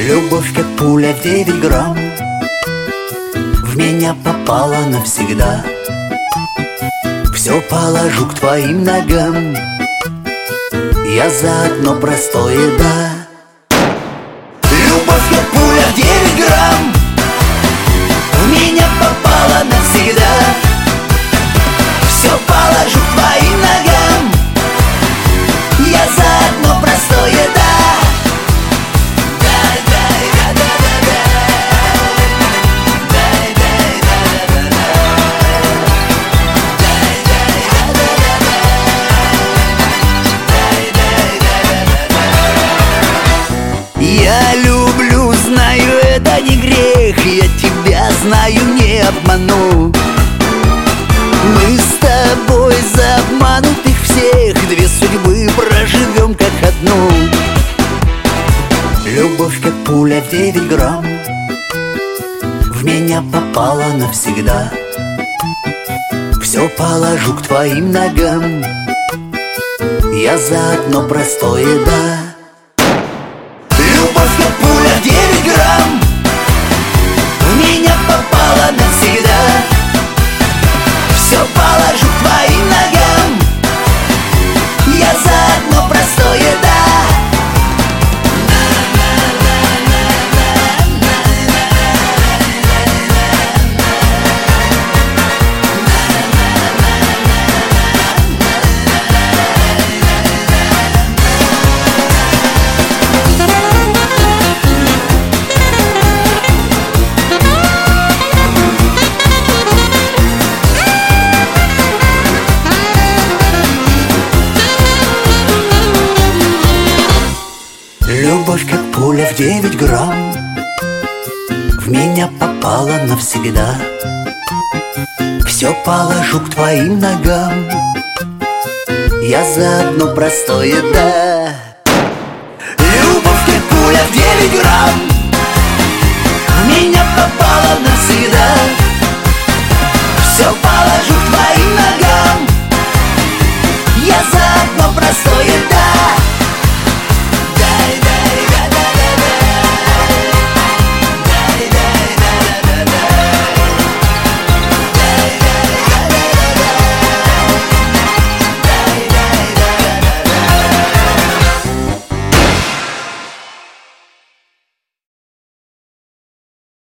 Любовь, как пуля в 9 грамм, в меня попала навсегда. Все положу к твоим ногам, я за одно простое «да». Любовь, как пуля в 9 грамм, в меня попала навсегда. Все положу к твоим ногам, я за одно простое «да». Я люблю, знаю, это не грех, я тебя знаю, не обману. Мы с тобой за обманутых всех две судьбы проживем как одну. Любовь, как пуля в 9 грамм, в меня попала навсегда. Все положу к твоим ногам, я за одно простое «да». Любовь, как пуля в 9 грамм, в меня попала навсегда. Все положу к твоим ногам, я за одно простое «да». Любовь, как пуля в 9 грамм, в меня попала навсегда. Все положу к твоим ногам, я за одно простое «да».